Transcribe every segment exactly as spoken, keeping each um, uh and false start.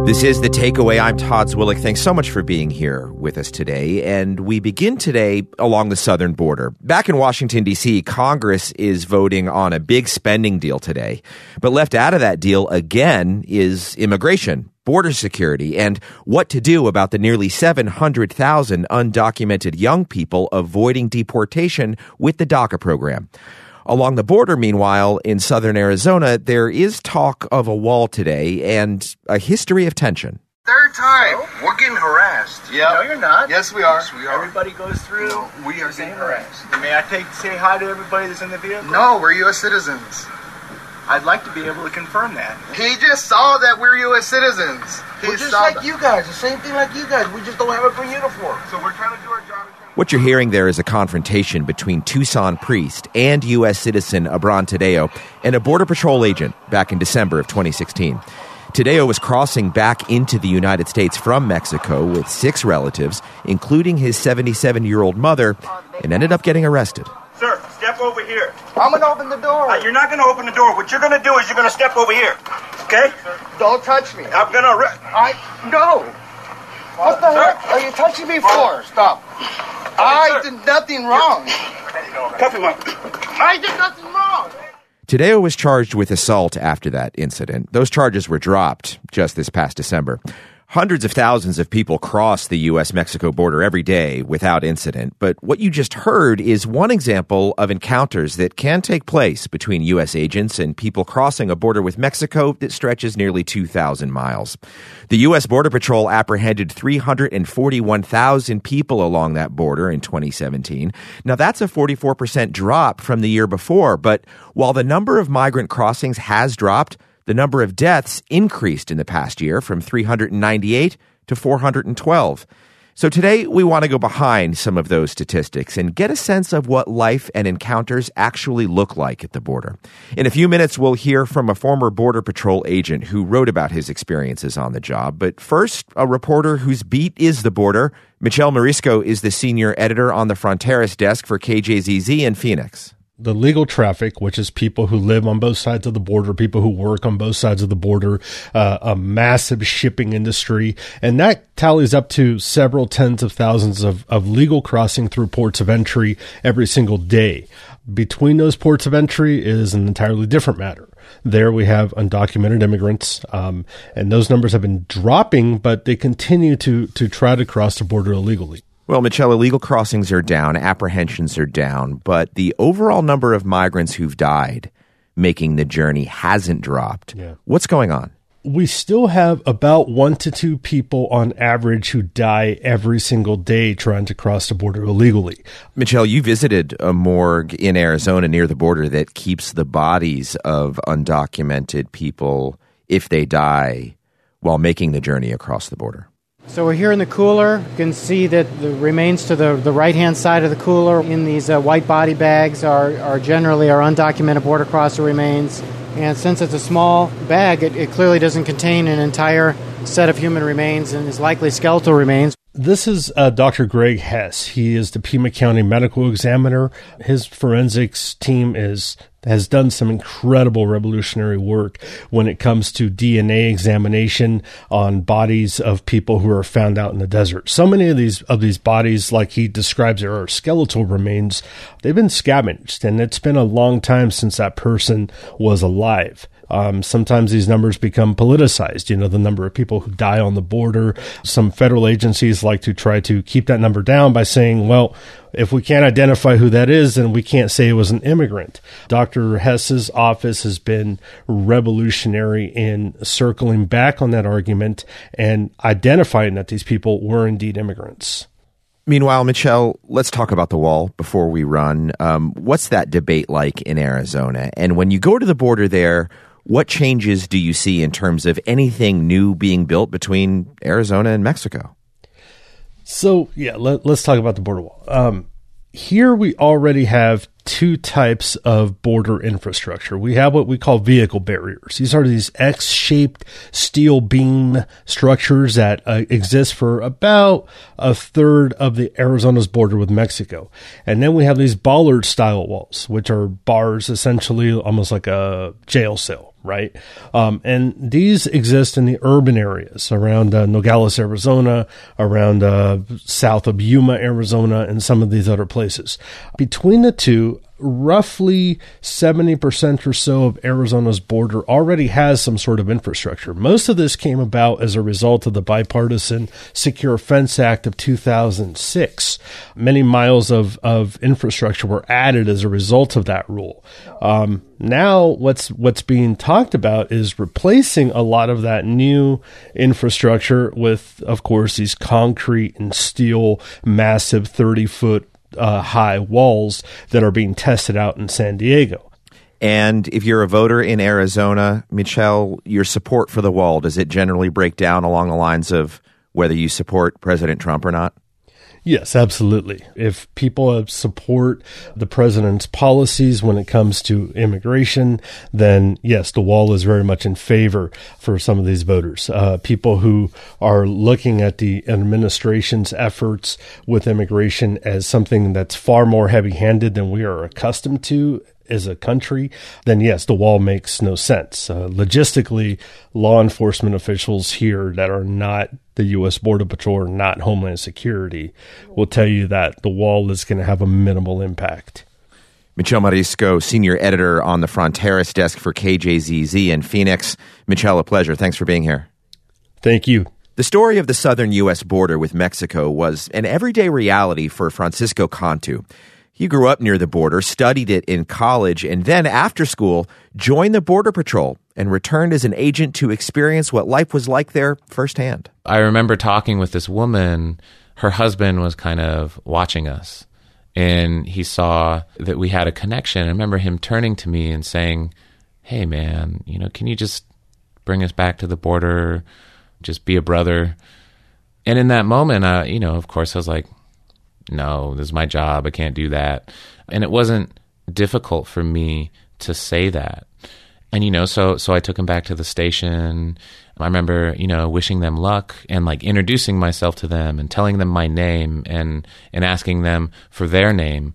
This is The Takeaway. I'm Todd Zwillich. Thanks so much for being here with us today. And we begin today along the southern border. Back in Washington, D C, Congress is voting on a big spending deal today. But left out of that deal again is immigration, border security, and what to do about the nearly seven hundred thousand undocumented young people avoiding deportation with the DACA program. Along the border, meanwhile, in southern Arizona, there is talk of a wall today and a history of tension. Third time. Oh. We're getting harassed. Yeah. No, you're not. Yes, we are. Yes, we are. Everybody goes through. No, we are getting harassed. May I take say hi to everybody that's in the vehicle? No, we're U S citizens. I'd like to be able to confirm that. He just saw that we're U S citizens. He we're just saw like that. you guys. The same thing like you guys. We just don't have a green uniform. So we're trying to do our job. What you're hearing there is a confrontation between Tucson priest and U S citizen Abran Tadeo and a Border Patrol agent back in December of twenty sixteen. Tadeo was crossing back into the United States from Mexico with six relatives, including his seventy-seven-year-old mother, and ended up getting arrested. Sir, step over here. I'm going to open the door. Uh, you're not going to open the door. What you're going to do is you're going to step over here. Okay? Don't touch me. I'm going to arrest. I... No. What the Sir. heck are you touching me for? Stop. I did nothing wrong. Cuff him up. I did nothing wrong. Tadeo was charged with assault after that incident. Those charges were dropped just this past December. Hundreds of thousands of people cross the U S Mexico border every day without incident. But what you just heard is one example of encounters that can take place between U S agents and people crossing a border with Mexico that stretches nearly two thousand miles. The U S Border Patrol apprehended three hundred forty-one thousand people along that border in twenty seventeen. Now, that's a forty-four percent drop from the year before. But while the number of migrant crossings has dropped, the number of deaths increased in the past year from three hundred ninety-eight to four hundred twelve. So today, we want to go behind some of those statistics and get a sense of what life and encounters actually look like at the border. In a few minutes, we'll hear from a former Border Patrol agent who wrote about his experiences on the job. But first, a reporter whose beat is the border. Michelle Morisco is the senior editor on the Fronteras desk for K J Z Z in Phoenix. The legal traffic, which is people who live on both sides of the border, people who work on both sides of the border, uh, a massive shipping industry. And that tallies up to several tens of thousands of, of legal crossing through ports of entry every single day. Between those ports of entry is an entirely different matter. There we have undocumented immigrants, um, and those numbers have been dropping, but they continue to, to try to cross the border illegally. Well, Michelle, illegal crossings are down, apprehensions are down, but the overall number of migrants who've died making the journey hasn't dropped. Yeah. What's going on? We still have about one to two people on average who die every single day trying to cross the border illegally. Michelle, you visited a morgue in Arizona near the border that keeps the bodies of undocumented people, if they die, while making the journey across the border. So we're here in the cooler. You can see that the remains to the, the right-hand side of the cooler in these uh, white body bags are, are generally our undocumented border crosser remains. And since it's a small bag, it, it clearly doesn't contain an entire set of human remains and is likely skeletal remains. This is uh, Doctor Greg Hess. He is the Pima County medical examiner. His forensics team is has done some incredible revolutionary work when it comes to D N A examination on bodies of people who are found out in the desert. So many of these of these bodies, like he describes, are skeletal remains. They've been scavenged, and it's been a long time since that person was alive. Um, sometimes these numbers become politicized, you know, the number of people who die on the border. Some federal agencies like to try to keep that number down by saying, well, if we can't identify who that is, then we can't say it was an immigrant. Doctor Hess's office has been revolutionary in circling back on that argument and identifying that these people were indeed immigrants. Meanwhile, Michelle, let's talk about the wall before we run. Um, what's that debate like in Arizona? And when you go to the border there, what changes do you see in terms of anything new being built between Arizona and Mexico? So, yeah, let, let's talk about the border wall. Um, here we already have two types of border infrastructure. We have what we call vehicle barriers. These are these X-shaped steel beam structures that uh, exist for about a third of the Arizona's border with Mexico. And then we have these bollard-style walls, which are bars, essentially almost like a jail cell. right? Um, and these exist in the urban areas around uh, Nogales, Arizona, around uh, south of Yuma, Arizona, and some of these other places. Between the two, roughly seventy percent or so of Arizona's border already has some sort of infrastructure. Most of this came about as a result of the bipartisan Secure Fence Act of two thousand six. Many miles of, of infrastructure were added as a result of that rule. Um, now what's what's being talked about is replacing a lot of that new infrastructure with, of course, these concrete and steel, massive thirty-foot Uh, high walls that are being tested out in San Diego. And if you're a voter in Arizona, Michelle, your support for the wall, does it generally break down along the lines of whether you support President Trump or not? Yes, absolutely. If people support the president's policies when it comes to immigration, then yes, the wall is very much in favor for some of these voters. Uh, people who are looking at the administration's efforts with immigration as something that's far more heavy-handed than we are accustomed to as a country, then yes, the wall makes no sense. Uh, logistically, law enforcement officials here that are not the U S Border Patrol or not Homeland Security will tell you that the wall is going to have a minimal impact. Michelle Marisco, senior editor on the Fronteras desk for K J Z Z in Phoenix. Michelle, a pleasure. Thanks for being here. Thank you. The story of the southern U S border with Mexico was an everyday reality for Francisco Cantu. He grew up near the border, studied it in college, and then after school, joined the Border Patrol and returned as an agent to experience what life was like there firsthand. I remember talking with this woman. Her husband was kind of watching us, and he saw that we had a connection. I remember him turning to me and saying, "Hey, man, you know, can you just bring us back to the border, just be a brother?" And in that moment, uh, you know, of course, I was like, no, this is my job. I can't do that. And it wasn't difficult for me to say that. And, you know, so so I took him back to the station. I remember, you know, wishing them luck and like introducing myself to them and telling them my name and and asking them for their name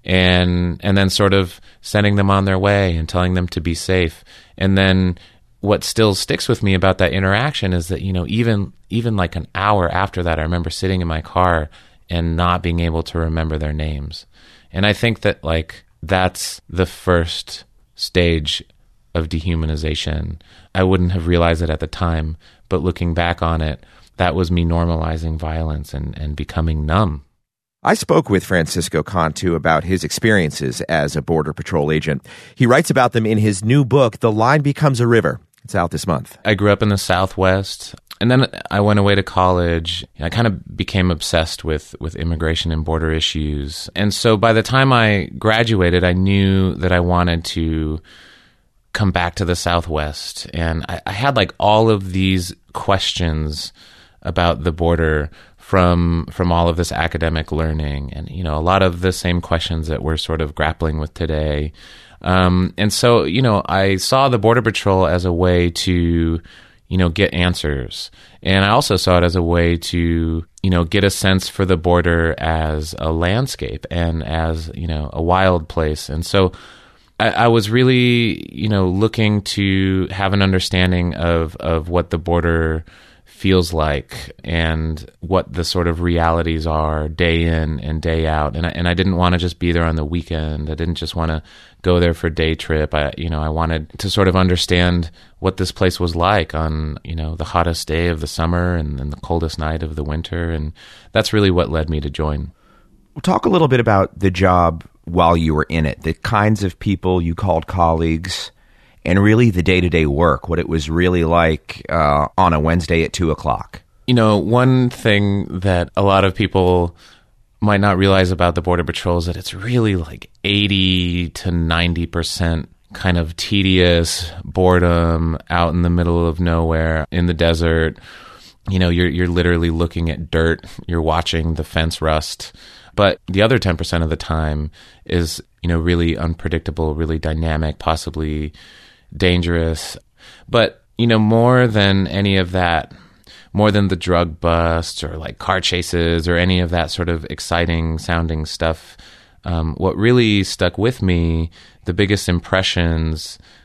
and and then sort of sending them on their way and telling them to be safe. And then what still sticks with me about that interaction is that, you know, even even like an hour after that, I remember sitting in my car and not being able to remember their names. And I think that, like, that's the first stage of dehumanization. I wouldn't have realized it at the time, but looking back on it, that was me normalizing violence and, and becoming numb. I spoke with Francisco Cantu about his experiences as a Border Patrol agent. He writes about them in his new book, The Line Becomes a River. It's out this month. I grew up in the Southwest. And then I went away to college. I kind of became obsessed with, with immigration and border issues. And so by the time I graduated, I knew that I wanted to come back to the Southwest. And I, I had like all of these questions about the border from from all of this academic learning. And, you know, a lot of the same questions that we're sort of grappling with today. Um, and so, you know, I saw the Border Patrol as a way to, you know, get answers. And I also saw it as a way to, you know, get a sense for the border as a landscape and as, you know, a wild place. And so I, I was really, you know, looking to have an understanding of, of what the border feels like and what the sort of realities are day in and day out. And I, and I didn't want to just be there on the weekend. I didn't just want to go there for a day trip. I, you know, I wanted to sort of understand what this place was like on, you know, the hottest day of the summer and then the coldest night of the winter. And that's really what led me to join. Talk a little bit about the job while you were in it, the kinds of people you called colleagues, and really the day-to-day work, what it was really like uh, on a Wednesday at two o'clock. You know, one thing that a lot of people might not realize about the Border Patrol is that it's really like eighty to ninety percent kind of tedious boredom out in the middle of nowhere in the desert. You know, you're you're literally looking at dirt. You're watching the fence rust. But the other ten percent of the time is, you know, really unpredictable, really dynamic, possibly dangerous. But, you know, more than any of that, more than the drug busts or like car chases or any of that sort of exciting sounding stuff, um, what really stuck with me, the biggest impressions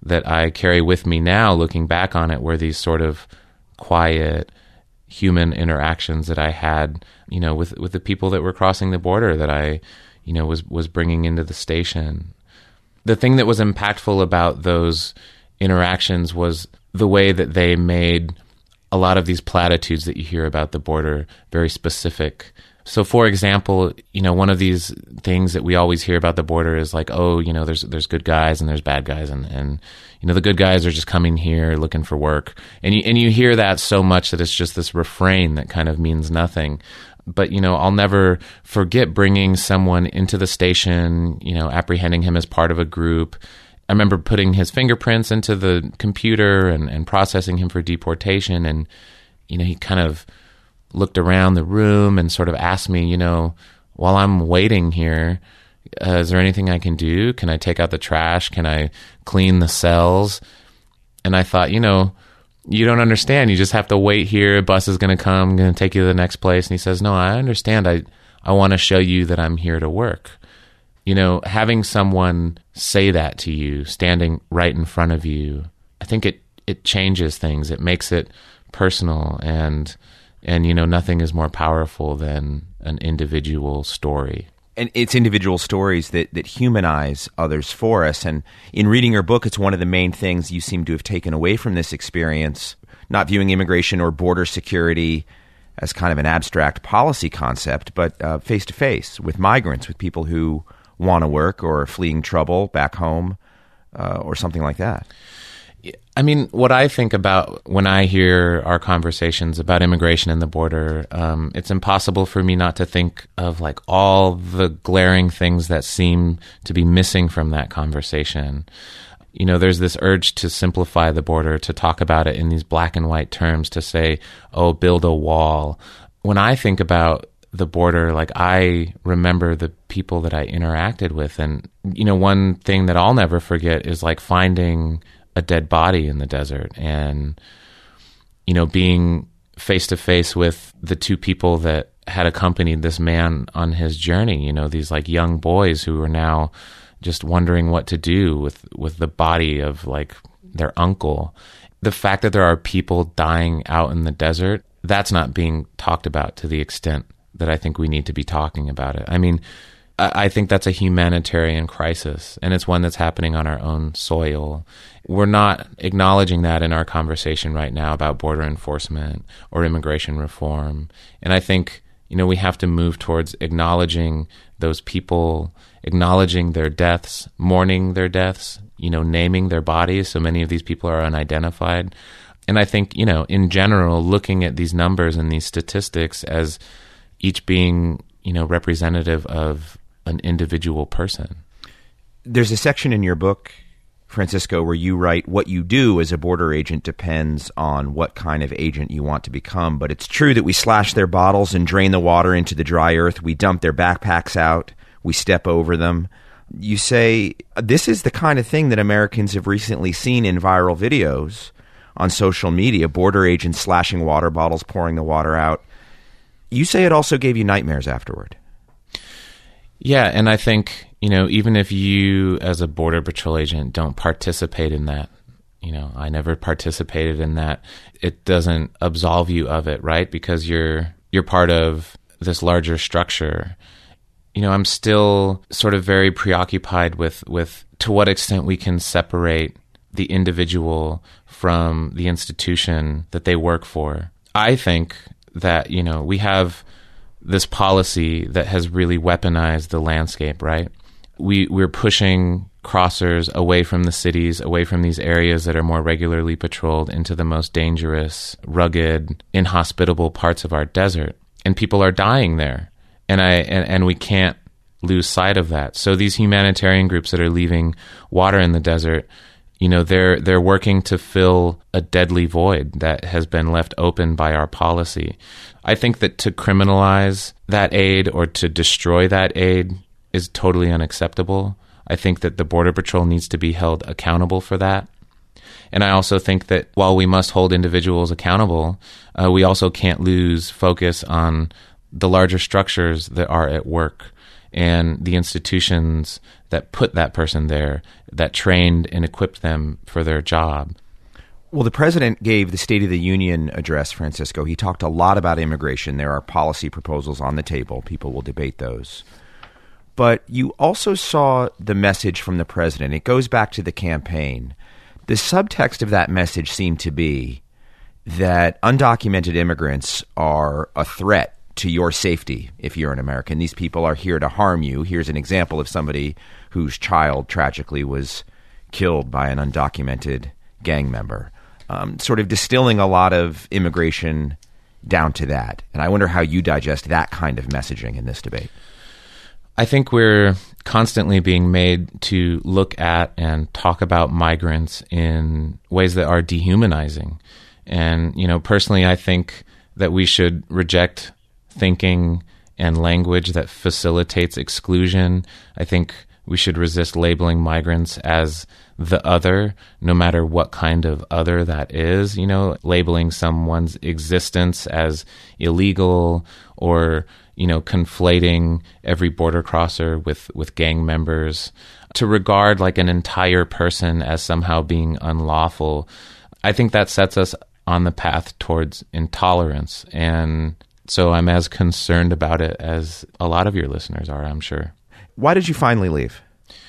that I carry with me now, looking back on it, were these sort of quiet human interactions that I had, you know, with with the people that were crossing the border that I, you know, was was bringing into the station. The thing that was impactful about those interactions was the way that they made a lot of these platitudes that you hear about the border very specific. So, for example, you know, one of these things that we always hear about the border is like, oh, you know, there's there's good guys and there's bad guys, and, and you know, the good guys are just coming here looking for work, and you and you hear that so much that it's just this refrain that kind of means nothing. But you know, I'll never forget bringing someone into the station, you know, apprehending him as part of a group. I remember putting his fingerprints into the computer and, and processing him for deportation, and you know, he kind of looked around the room and sort of asked me, you know, while I'm waiting here, uh, is there anything I can do? Can I take out the trash? Can I clean the cells? And I thought, you know, you don't understand. You just have to wait here. A bus is going to come, going to take you to the next place. And he says, no, I understand. I, I want to show you that I'm here to work. You know, having someone say that to you, standing right in front of you, I think it, it changes things. It makes it personal, and And, you know, nothing is more powerful than an individual story. And it's individual stories that, that humanize others for us. And in reading your book, it's one of the main things you seem to have taken away from this experience, not viewing immigration or border security as kind of an abstract policy concept, but uh, face-to-face with migrants, with people who want to work or are fleeing trouble back home uh, or something like that. I mean, what I think about when I hear our conversations about immigration and the border, um, it's impossible for me not to think of like all the glaring things that seem to be missing from that conversation. You know, there's this urge to simplify the border, to talk about it in these black and white terms, to say, oh, build a wall. When I think about the border, like I remember the people that I interacted with. And, you know, one thing that I'll never forget is like finding a dead body in the desert, and you know, being face to face with the two people that had accompanied this man on his journey, you know, these like young boys who are now just wondering what to do with with the body of like their uncle. The fact that there are people dying out in the desert, that's not being talked about to the extent that I think we need to be talking about it. I mean, I think that's a humanitarian crisis, and it's one that's happening on our own soil. We're not acknowledging that in our conversation right now about border enforcement or immigration reform. And I think, you know, we have to move towards acknowledging those people, acknowledging their deaths, mourning their deaths, you know, naming their bodies. So many of these people are unidentified. And I think, you know, in general, looking at these numbers and these statistics as each being, you know, representative of an individual person. There's a section in your book, Francisco, where you write, what you do as a border agent depends on what kind of agent you want to become. But it's true that we slash their bottles and drain the water into the dry earth. We dump their backpacks out. We step over them. You say, this is the kind of thing that Americans have recently seen in viral videos on social media, border agents slashing water bottles, pouring the water out. You say it also gave you nightmares afterward. Yeah, and I think, you know, even if you as a Border Patrol agent don't participate in that, you know, I never participated in that, it doesn't absolve you of it, right? Because you're you're part of this larger structure. You know, I'm still sort of very preoccupied with, with to what extent we can separate the individual from the institution that they work for. I think that, you know, we have this policy that has really weaponized the landscape, right? We, we're pushing crossers away from the cities, away from these areas that are more regularly patrolled, into the most dangerous, rugged, inhospitable parts of our desert. And people are dying there. And I and, and we can't lose sight of that. So these humanitarian groups that are leaving water in the desert, you know, they're they're working to fill a deadly void that has been left open by our policy. I think that to criminalize that aid or to destroy that aid is totally unacceptable. I think that the Border Patrol needs to be held accountable for that. And I also think that while we must hold individuals accountable, uh, we also can't lose focus on the larger structures that are at work and the institutions that put that person there, that trained and equipped them for their job. Well, the president gave the State of the Union address, Francisco. He talked a lot about immigration. There are policy proposals on the table. People will debate those. But you also saw the message from the president. It goes back to the campaign. The subtext of that message seemed to be that undocumented immigrants are a threat to your safety if you're an American. These people are here to harm you. Here's an example of somebody whose child tragically was killed by an undocumented gang member. Um, sort of distilling a lot of immigration down to that. And I wonder how you digest that kind of messaging in this debate. I think we're constantly being made to look at and talk about migrants in ways that are dehumanizing. And, you know, personally, I think that we should reject thinking and language that facilitates exclusion. I think we should resist labeling migrants as the other, no matter what kind of other that is, you know, labeling someone's existence as illegal or, you know, conflating every border crosser with, with gang members, to regard like an entire person as somehow being unlawful. I think that sets us on the path towards intolerance. And so I'm as concerned about it as a lot of your listeners are, I'm sure. Why did you finally leave?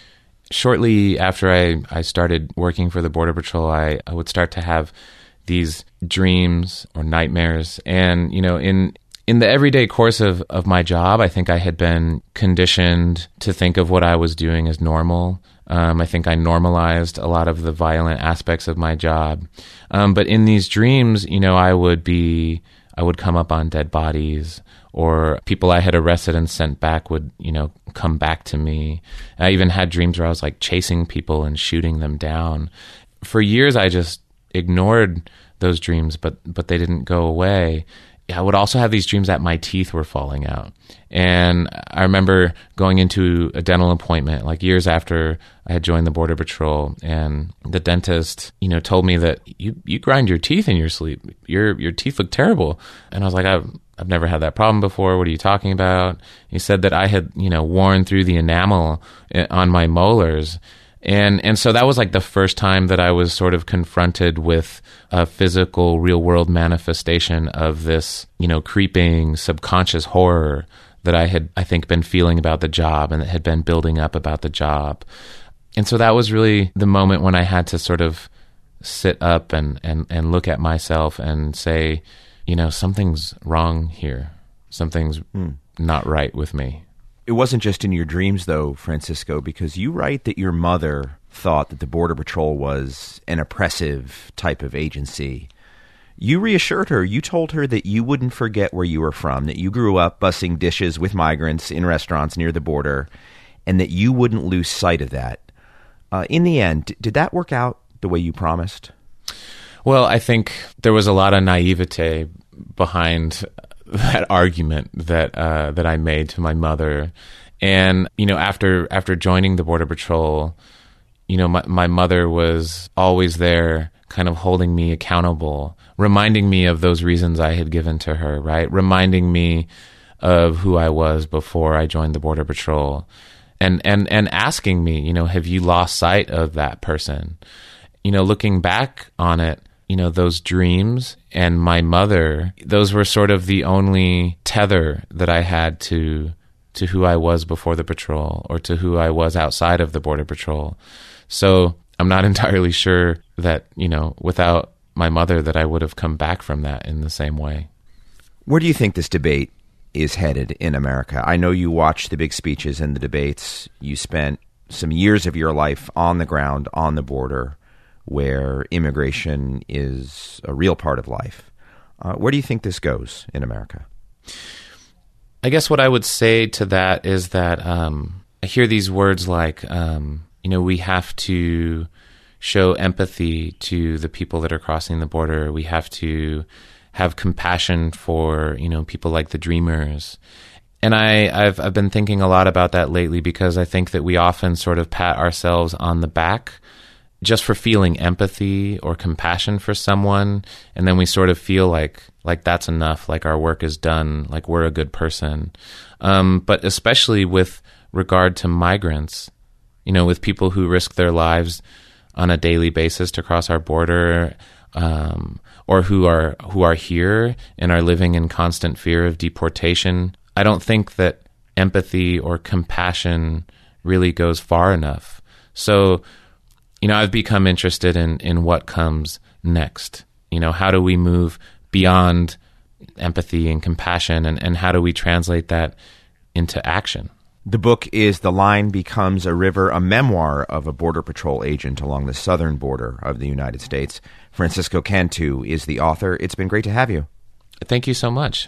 Shortly after I, I started working for the Border Patrol, I, I would start to have these dreams or nightmares. And, you know, in in the everyday course of, of my job, I think I had been conditioned to think of what I was doing as normal. Um, I think I normalized a lot of the violent aspects of my job. Um, but in these dreams, you know, I would be, I would come up on dead bodies, or people I had arrested and sent back would, you know, come back to me. I even had dreams where I was like chasing people and shooting them down. For years, I just ignored those dreams, but but they didn't go away. I would also have these dreams that my teeth were falling out. And I remember going into a dental appointment like years after I had joined the Border Patrol, and the dentist, you know, told me that you, you grind your teeth in your sleep. Your your teeth look terrible. And I was like, I've, I've never had that problem before. What are you talking about? He said that I had, you know, worn through the enamel on my molars. And and so that was like the first time that I was sort of confronted with a physical, real-world manifestation of this, you know, creeping subconscious horror that I had, I think, been feeling about the job and that had been building up about the job. And so that was really the moment when I had to sort of sit up and, and, and look at myself and say, you know, something's wrong here. Something's mm. not right with me. It wasn't just in your dreams, though, Francisco, because you write that your mother thought that the Border Patrol was an oppressive type of agency. You reassured her, you told her that you wouldn't forget where you were from, that you grew up bussing dishes with migrants in restaurants near the border, and that you wouldn't lose sight of that. Uh, in the end, did that work out the way you promised? Well, I think there was a lot of naivete behind that argument that uh, that I made to my mother. And, you know, after after joining the Border Patrol, you know, my, my mother was always there kind of holding me accountable, reminding me of those reasons I had given to her, right? Reminding me of who I was before I joined the Border Patrol, and, and, and asking me, you know, have you lost sight of that person? You know, looking back on it, you know, those dreams and my mother, those were sort of the only tether that I had to to who I was before the patrol or to who I was outside of the Border Patrol. So I'm not entirely sure that, you know, without my mother that I would have come back from that in the same way. Where do you think this debate is headed in America? I know you watch the big speeches and the debates. You spent some years of your life on the ground, on the border, where immigration is a real part of life. Uh, where do you think this goes in America? I guess what I would say to that is that um, I hear these words like, um, you know, we have to show empathy to the people that are crossing the border. We have to have compassion for, you know, people like the Dreamers. And I, I've, I've been thinking a lot about that lately because I think that we often sort of pat ourselves on the back just for feeling empathy or compassion for someone, and then we sort of feel like like that's enough, like our work is done, like we're a good person. Um, but especially with regard to migrants, you know, with people who risk their lives on a daily basis to cross our border, um, or who are who are here and are living in constant fear of deportation. I don't think that empathy or compassion really goes far enough. So, you know, I've become interested in, in what comes next. You know, how do we move beyond empathy and compassion, and, and how do we translate that into action? The book is The Line Becomes a River, a memoir of a Border Patrol agent along the southern border of the United States. Francisco Cantu is the author. It's been great to have you. Thank you so much.